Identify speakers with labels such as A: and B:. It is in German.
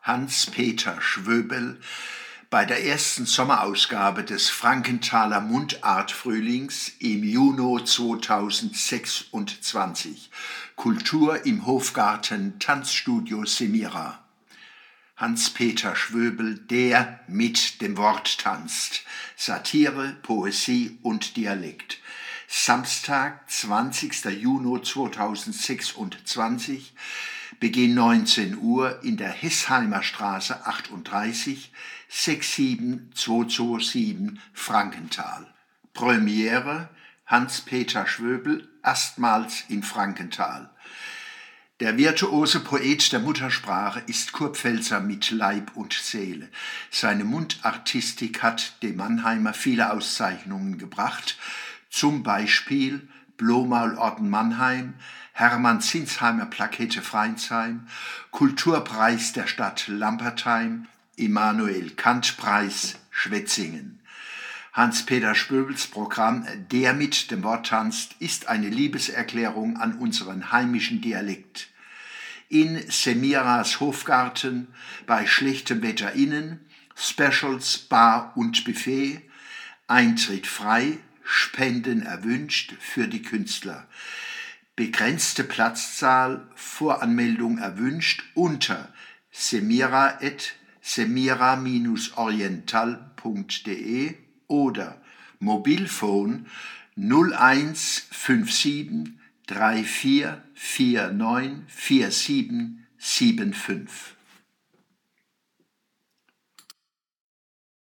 A: Hans-Peter Schwöbel bei der ersten Sommerausgabe des Frankenthaler Mundart-Frühlings im Juni 2026. Kultur im Hofgarten Tanzstudio Semira. Hans-Peter Schwöbel, der mit dem Wort tanzt. Satire, Poesie und Dialekt. Samstag, 20. Juni 2026, Beginn 19 Uhr in der Hessheimer Straße 38, 67227 Frankenthal. Premiere Hans-Peter Schwöbel, erstmals in Frankenthal. Der virtuose Poet der Muttersprache ist Kurpfälzer mit Leib und Seele. Seine Mundartistik hat dem Mannheimer viele Auszeichnungen gebracht, zum Beispiel Blomaul-Orden Mannheim, Hermann-Zinsheimer Plakette Freinsheim, Kulturpreis der Stadt Lampertheim, Immanuel-Kant-Preis Schwetzingen. Hans-Peter Schwöbels Programm Der mit dem Wort tanzt ist eine Liebeserklärung an unseren heimischen Dialekt. In Semiras Hofgarten, bei schlechtem Wetter innen, Specials, Bar und Buffet, Eintritt frei, Spenden erwünscht für die Künstler. Begrenzte Platzzahl, Voranmeldung erwünscht unter semira-oriental.de oder Mobilfon 0157 3449 4775.